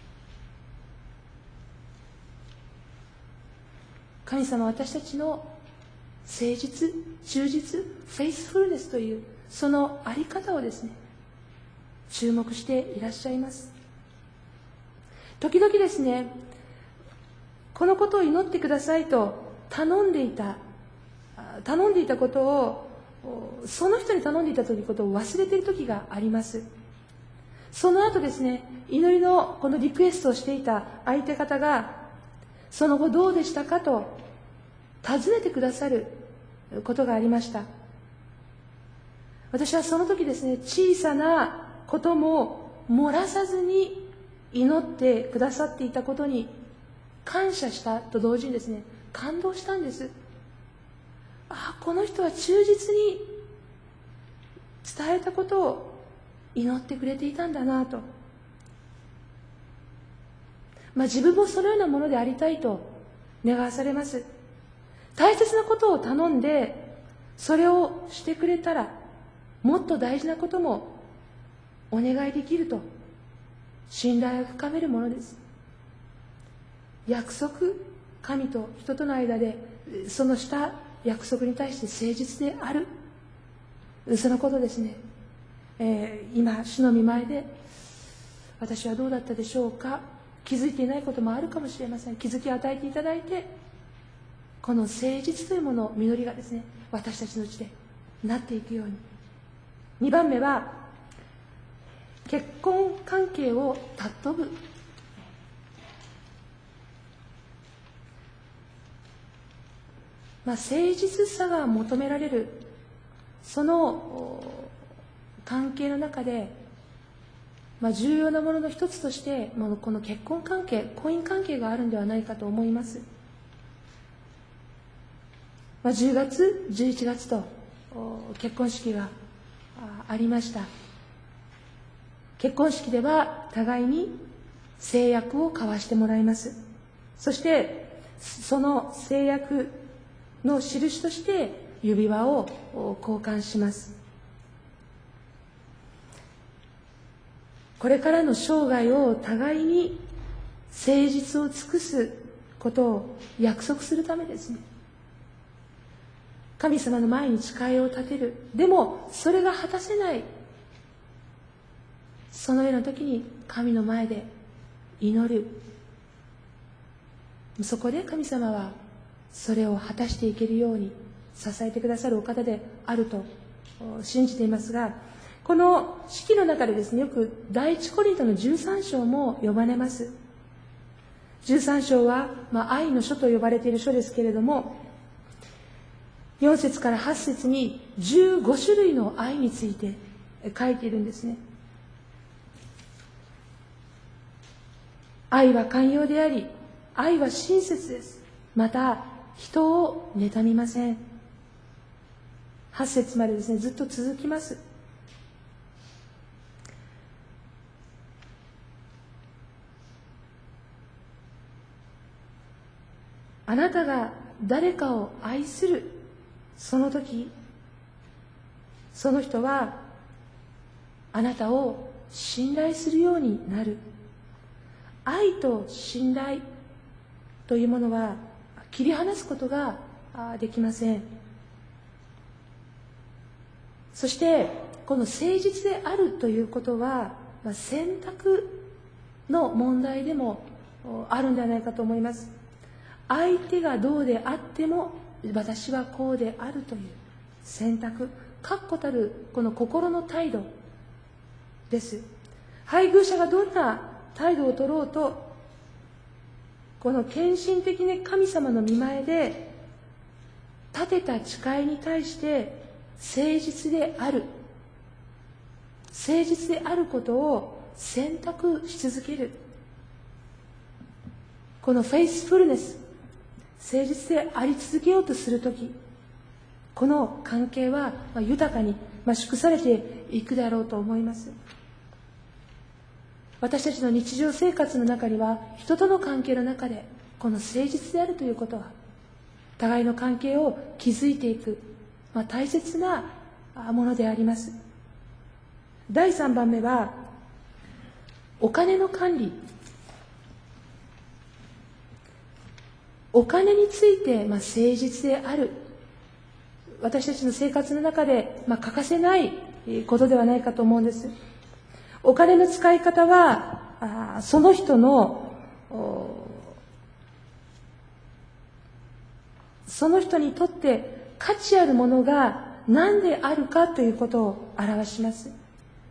神様は私たちの誠実、忠実、フェイスフルネスというそのあり方をですね、注目していらっしゃいます。時々ですね、このことを祈ってくださいと頼んでいた、頼んでいたことを、その人に頼んでいたということを忘れている時があります。その後ですね、祈りのこのリクエストをしていた相手方が、その後どうでしたかと尋ねてくださることがありました。私はその時ですね、小さなことも漏らさずに祈ってくださっていたことに感謝したと同時にですね、感動したんです。ああ、この人は忠実に伝えたことを祈ってくれていたんだなと。まあ自分もそのようなものでありたいと願わされます。大切なことを頼んで、それをしてくれたら、もっと大事なこともお願いできると、信頼を深めるものです。約束、神と人との間で、そのした約束に対して誠実である。そのことですね。えー、今、主の御前で、私はどうだったでしょうか。気づいていないこともあるかもしれません。気づきを与えていただいて、この誠実というもの、実りがですね、私たちのうちでなっていくように。にばんめは、結婚関係を尊ぶ。まあ、誠実さが求められる、その関係の中で、まあ、重要なものの一つとして、この結婚関係、婚姻関係があるんではないかと思います。 まあ、じゅうがつ、じゅういちがつと結婚式がありました。結婚式では互いに誓約を交わしてもらいます。そしてその誓約の印として指輪を交換します。これからの生涯を互いに誠実を尽くすことを約束するためですね。神様の前に誓いを立てる。でもそれが果たせない、そのような時に神の前で祈る。そこで神様はそれを果たしていけるように支えてくださるお方であると信じていますが、この式の中でですね、よく第一コリントのじゅうさん章も読まれます。じゅうさん章は、まあ、愛の書と呼ばれている書ですけれども、よん節からはち節にじゅうご種類の愛について書いているんですね。愛は寛容であり、愛は親切です。また人を妬みません。はち節までですね、ずっと続きます。あなたが誰かを愛するその時、その人はあなたを信頼するようになる。愛と信頼というものは切り離すことができません。そしてこの誠実であるということは、まあ、選択の問題でもあるんではないかと思います。相手がどうであっても私はこうであるという選択、確固たるこの心の態度です。配偶者がどんな態度を取ろうと、この献身的に神様の御前で立てた誓いに対して誠実である、誠実であることを選択し続ける。このフェイスフルネス、誠実であり続けようとするとき、この関係は豊かに祝されていくだろうと思います。私たちの日常生活の中には、人との関係の中でこの誠実であるということは、互いの関係を築いていく、まあ、大切なものであります。だいさんばんめはお金の管理。お金について、まあ、誠実である。私たちの生活の中で、まあ、欠かせないことではないかと思うんです。お金の使い方は、あその人の、その人にとって価値あるものが何であるかということを表します。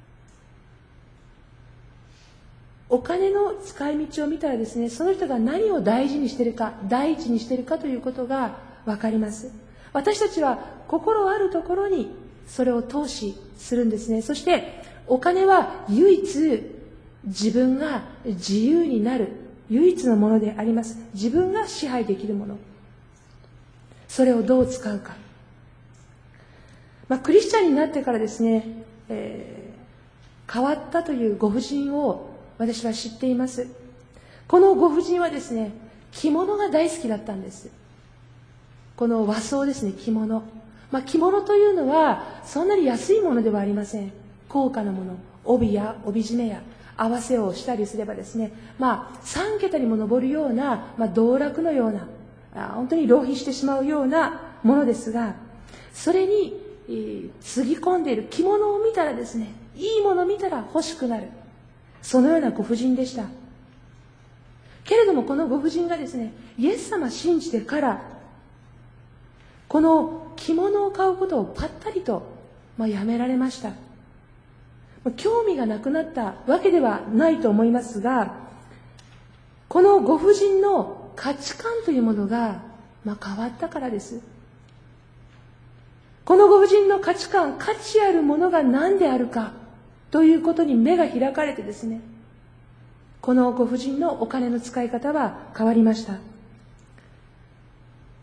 お金の使い道を見たらですね、その人が何を大事にしているか、第一にしているかということがわかります。私たちは心あるところにそれを投資するんですね。そしてお金は唯一自分が自由になる唯一のものであります。自分が支配できるもの。それをどう使うか。まあ、クリスチャンになってからですね、えー、変わったというご婦人を私は知っています。このご婦人はですね、着物が大好きだったんです。この和装ですね、着物。まあ、着物というのはそんなに安いものではありません。高価なもの、帯や帯締めや合わせをしたりすればですね、まあさん桁にも上るような、まあ、道楽のような、あ本当に浪費してしまうようなものですが、それに、えー、つぎ込んでいる着物を見たらですね、いいものを見たら欲しくなる。そのようなご婦人でした。けれどもこのご婦人がですね、イエス様信じてからこの着物を買うことをパッタリと、まあ、やめられました。興味がなくなったわけではないと思いますが、このご婦人の価値観というものが、まあ、変わったからです。このご婦人の価値観、価値あるものが何であるかということに目が開かれてですね、このご婦人のお金の使い方は変わりました。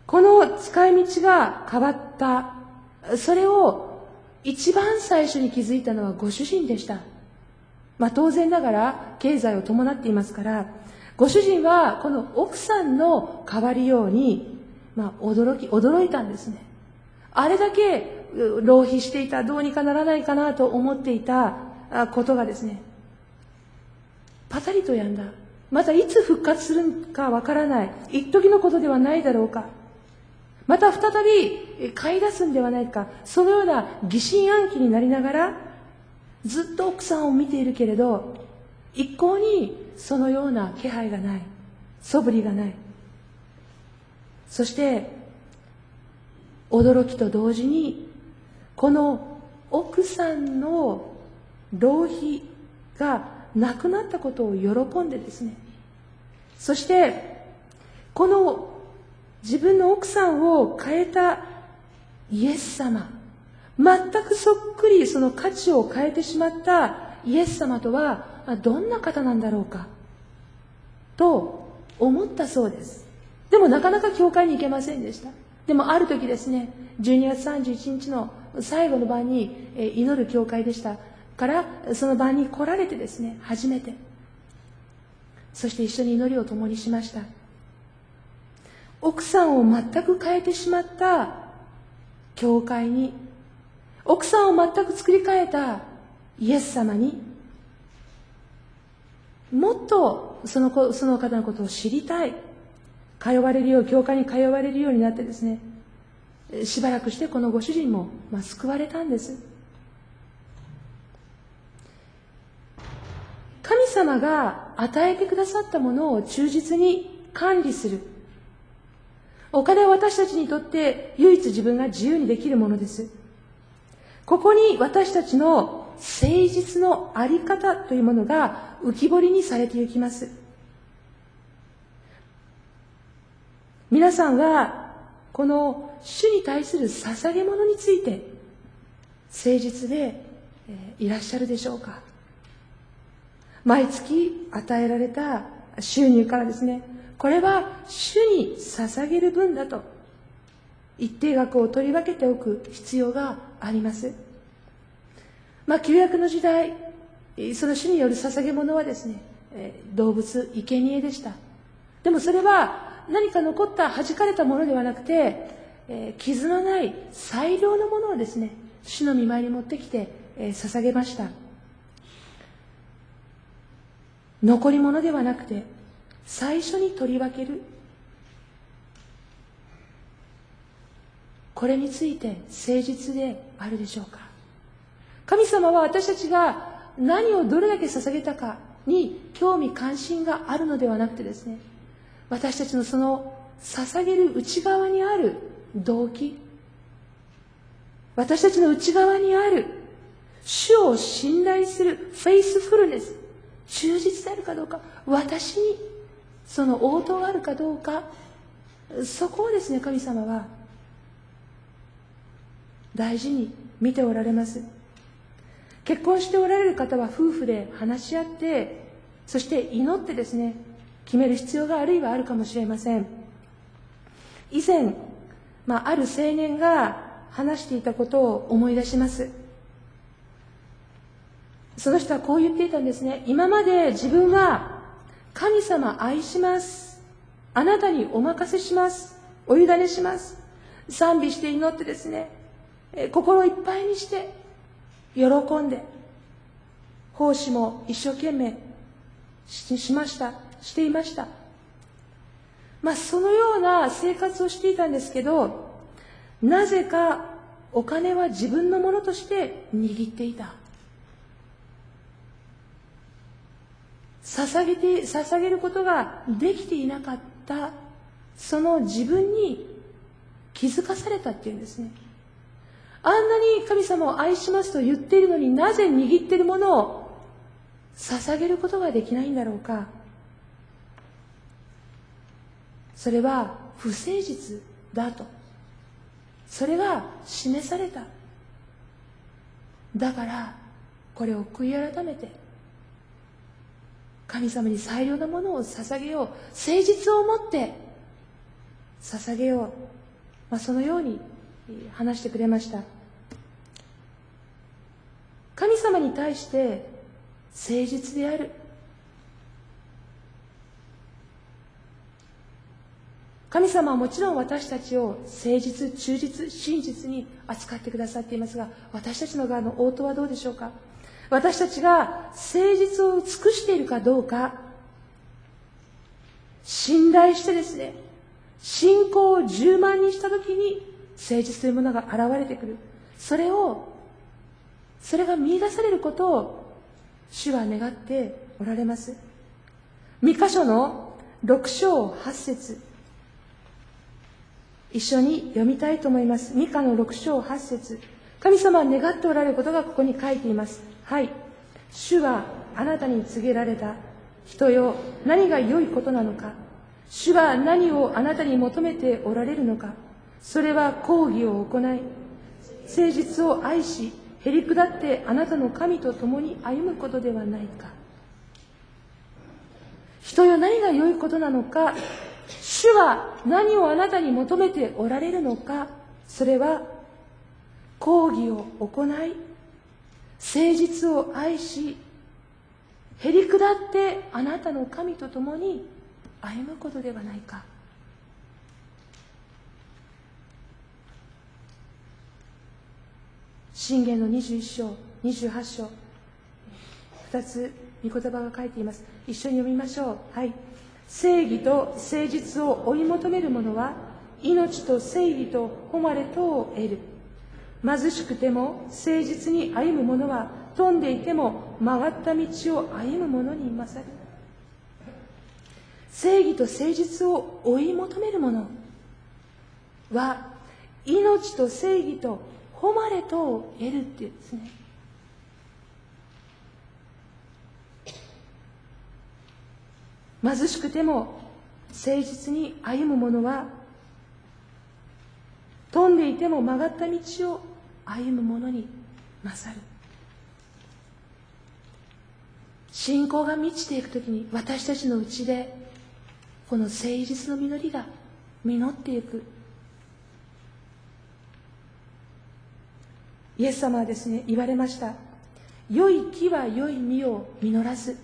この使い道が変わった。それを一番最初に気づいたのはご主人でした。まあ当然ながら経済を伴っていますから、ご主人はこの奥さんの変わりように、まあ驚き、驚いたんですね。あれだけ浪費していた、どうにかならないかなと思っていたことがですね、パタリとやんだ。またいつ復活するかわからない。一時のことではないだろうか。また再び買い出すんではないか。そのような疑心暗鬼になりながら、ずっと奥さんを見ているけれど、一向にそのような気配がない。素振りがない。そして、驚きと同時に、この奥さんの浪費がなくなったことを喜んでですね、そして、この自分の奥さんを変えたイエス様、全くそっくりその価値を変えてしまったイエス様とはどんな方なんだろうかと思ったそうです。でもなかなか教会に行けませんでした。でもある時ですね、じゅうにがつさんじゅういちにちの最後の晩に祈る教会でしたから、その晩に来られてですね、初めて。そして一緒に祈りを共にしました。奥さんを全く変えてしまった教会に、奥さんを全く作り変えたイエス様に、もっとその子、その方のことを知りたい。通われるよう、教会に通われるようになってですね、しばらくしてこのご主人も、まあ、救われたんです。神様が与えてくださったものを忠実に管理する。お金は私たちにとって唯一自分が自由にできるものです。ここに私たちの誠実のあり方というものが浮き彫りにされていきます。皆さんはこの主に対する捧げ物について誠実でいらっしゃるでしょうか。毎月与えられた収入からですね、これは主に捧げる分だと一定額を取り分けておく必要があります。まあ旧約の時代、その主による捧げ物はですね、動物生贄でした。でもそれは何か残った弾かれたものではなくて、傷のない最良のものをですね、主の御前に持ってきて捧げました。残り物ではなくて最初に取り分ける。これについて誠実であるでしょうか。神様は私たちが何をどれだけ捧げたかに興味関心があるのではなくてですね、私たちのその捧げる内側にある動機、私たちの内側にある主を信頼するフェイスフルネス、忠実であるかどうか、私にその応答があるかどうか、そこをですね、神様は大事に見ておられます。結婚しておられる方は夫婦で話し合って、そして祈ってですね、決める必要があるいはあるかもしれません。以前、まあ、ある青年が話していたことを思い出します。その人はこう言っていたんですね。今まで自分は神様愛します。あなたにお任せします。お委ねします。賛美して祈ってですね、心いっぱいにして喜んで奉仕も一生懸命 し, しましたしていました。まあそのような生活をしていたんですけど、なぜかお金は自分のものとして握っていた。捧げて捧げることができていなかった、その自分に気づかされたっていうんですね。あんなに神様を愛しますと言っているのに、なぜ握っているものを捧げることができないんだろうか。それは不誠実だと、それが示された。だからこれを悔い改めて神様に最良なものを捧げよう、誠実を持って捧げよう、まあ、そのように話してくれました。神様に対して誠実である。神様はもちろん私たちを誠実、忠実、真実に扱ってくださっていますが、私たちの側の応答はどうでしょうか。私たちが誠実を尽くしているかどうか、信頼してですね、信仰を充満にしたときに誠実というものが現れてくる。それを、それが見出されることを主は願っておられます。ミカ書のろく章はち節、一緒に読みたいと思います。ミカのろく章はち節、神様は願っておられることがここに書いています。はい。主はあなたに告げられた。人よ、何が良いことなのか。主は何をあなたに求めておられるのか。それは公義を行い、誠実を愛し、へり下ってあなたの神と共に歩むことではないか。人よ、何が良いことなのか。主は何をあなたに求めておられるのか。それは公義を行い、誠実を愛し、へり下ってあなたの神と共に歩むことではないか。箴言のにじゅういち章、にじゅうはち章、二つ御言葉が書いています。一緒に読みましょう。はい。正義と誠実を追い求める者は、命と正義と誉れとを得る。貧しくても誠実に歩む者は、飛んでいても曲がった道を歩む者に勝る。正義と誠実を追い求める者は、命と正義と誉れとを得るっていうんですね。貧しくても誠実に歩む者は、飛んでいても曲がった道を歩む者に勝る。信仰が満ちていくときに、私たちのうちでこの誠実の実りが実っていく。イエス様はですね、言われました。良い木は良い実を実らす。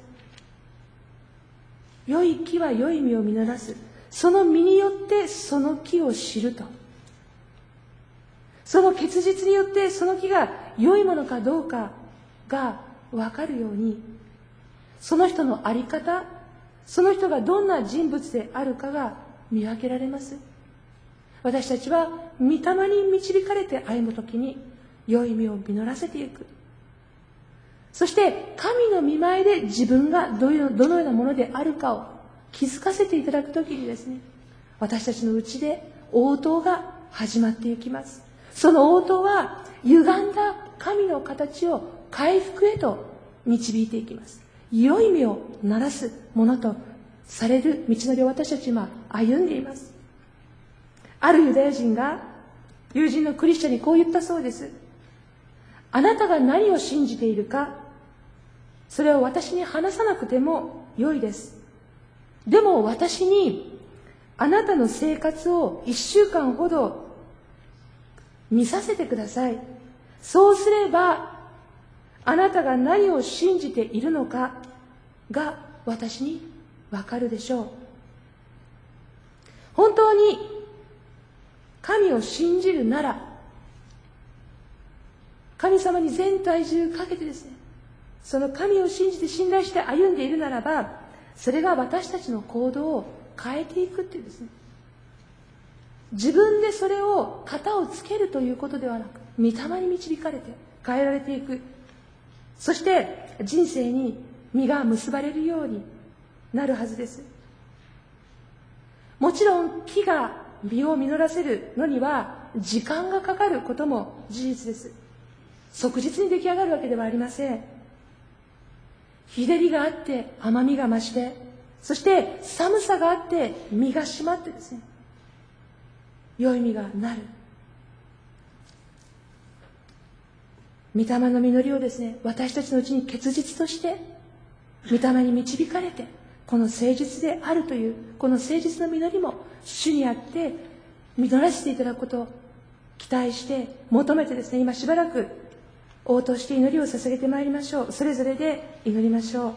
良い木は良い実を実らす。その実によってその木を知ると。その結実によってその木が良いものかどうかが分かるように、その人の在り方、その人がどんな人物であるかが見分けられます。私たちは御霊に導かれて歩むときに、良い実を実らせていく。そして神の御前で自分がどのようなものであるかを気づかせていただくときにですね、私たちのうちで応答が始まっていきます。その応答は歪んだ神の形を回復へと導いていきます。良い実をならすものとされる道のりを私たちは歩んでいます。あるユダヤ人が友人のクリスチャンにこう言ったそうです。あなたが何を信じているか、それを私に話さなくても良いです。でも私にあなたの生活を一週間ほど見させてください。そうすればあなたが何を信じているのかが私にわかるでしょう。本当に神を信じるなら、神様に全体重かけてですね、その神を信じて信頼して歩んでいるならば、それが私たちの行動を変えていくっていうですね、自分でそれを型をつけるということではなく、御霊に導かれて変えられていく。そして人生に実が結ばれるようになるはずです。もちろん木が実を実らせるのには時間がかかることも事実です。即日に出来上がるわけではありません。日照りがあって甘みが増して、そして寒さがあって実が締まってですね、良い実がなる。御霊の実りをですね、私たちのうちに結実として御霊に導かれて、この誠実であるというこの誠実の実りも主にあって実らせていただくことを期待して求めてですね、今しばらく応答して祈りを捧げてまいりましょう。それぞれで祈りましょう。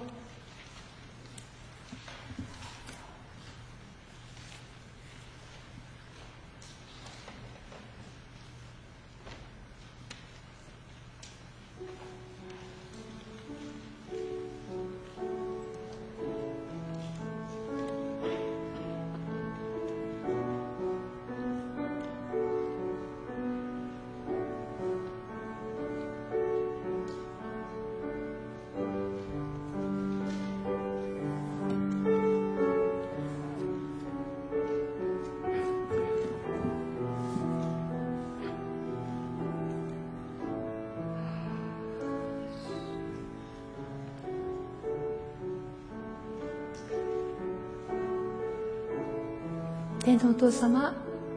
天のお父様、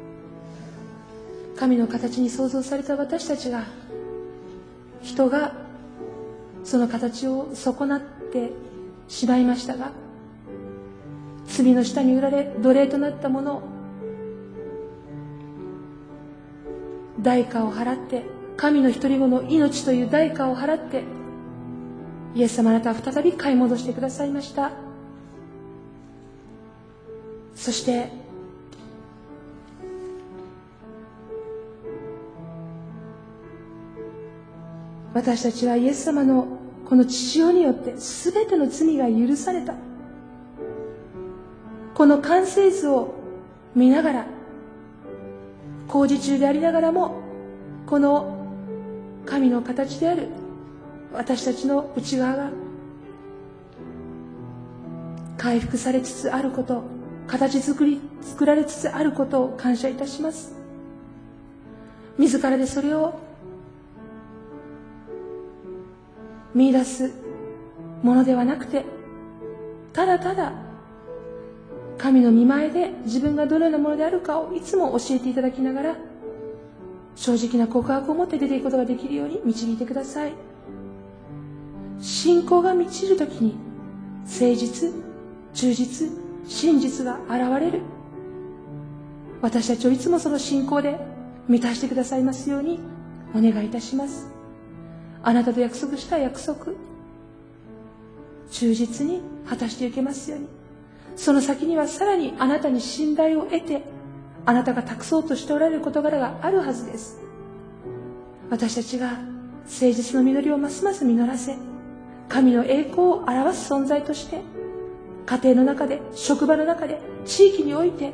神の形に創造された私たちが、人がその形を損なってしまいましたが、罪の下に売られ奴隷となったものを代価を払って、神の一人子の命という代価を払って、イエス様、あなたは再び買い戻してくださいました。そして私たちはイエス様のこの血潮によって全ての罪が許された。この完成図を見ながら、工事中でありながらも、この神の形である私たちの内側が回復されつつあること、形作り作られつつあることを感謝いたします。自らでそれを見出すものではなくて、ただただ神の御前で自分がどのようなものであるかをいつも教えていただきながら、正直な告白を持って出ていくことができるように導いてください。信仰が満ちるときに誠実、忠実、真実が現れる。私たちをいつもその信仰で満たしてくださいますようにお願いいたします。あなたと約束した約束、忠実に果たしていけますように。その先にはさらにあなたに信頼を得て、あなたが託そうとしておられる事柄があるはずです。私たちが誠実の実りをますます実らせ、神の栄光を表す存在として、家庭の中で、職場の中で、地域において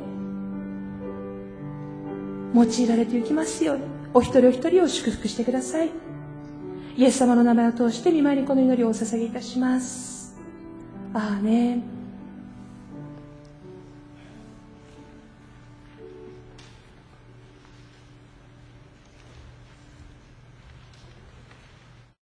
用いられていきますように、お一人お一人を祝福してください。イエス様の名前を通して御前にこの祈りをお捧げいたします。アーメン。